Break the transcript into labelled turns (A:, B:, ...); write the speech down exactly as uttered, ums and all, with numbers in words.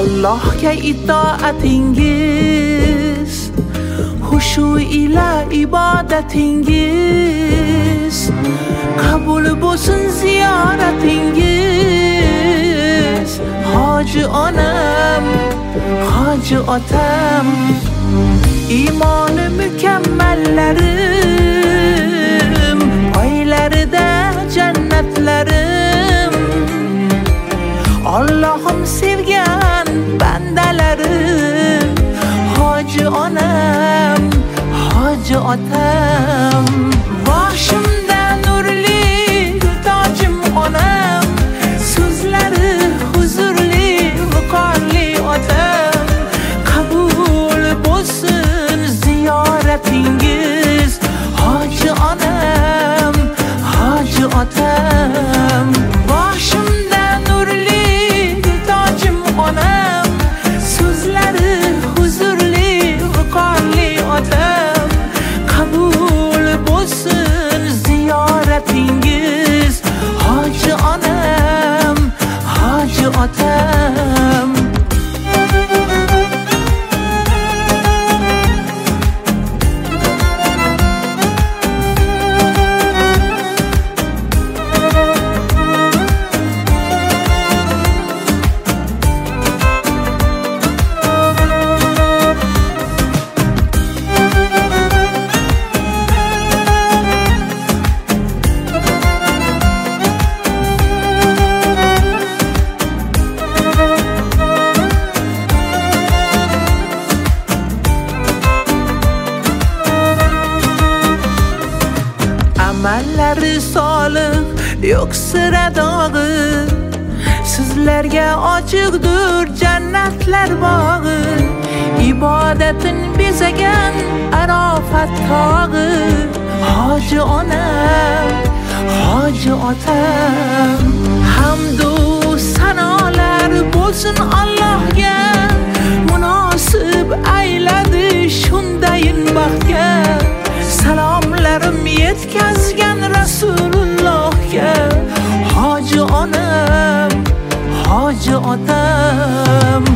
A: Allohga itoatingiz, xushu ila ibodatingiz, qabul bo'lsin ziyoratingiz. Hoji onam, hoji otam, iymoni mukammallarim, oylarida jannatlarim, Allohim sevgan bandalarim. Hoji onam, hoji otam, boshimda nurli tojim onam, so'zlari huzurli viqorli otam. Qabul bo'lsin ziyoratingiz. Hoji onam, hoji otam, boshimda nurli tojim onam, so'zlari huzurli viqorli otam. Qabul bo'lsin ziyoratingiz. Hoji onam, hoji otam. Amallari solih, yo'q sira dog'i, sizlarga ochiqdir jannatlar bog'i. Ibodatin bezagan arofat tog'i. Hoji onam, hoji otam, hamdu sanolar bo'lsin Allohga, munosib ayladi shundayin baxtga. Salomlarim yetkazgan Rasulullohga. Hoji onam, hoji otam,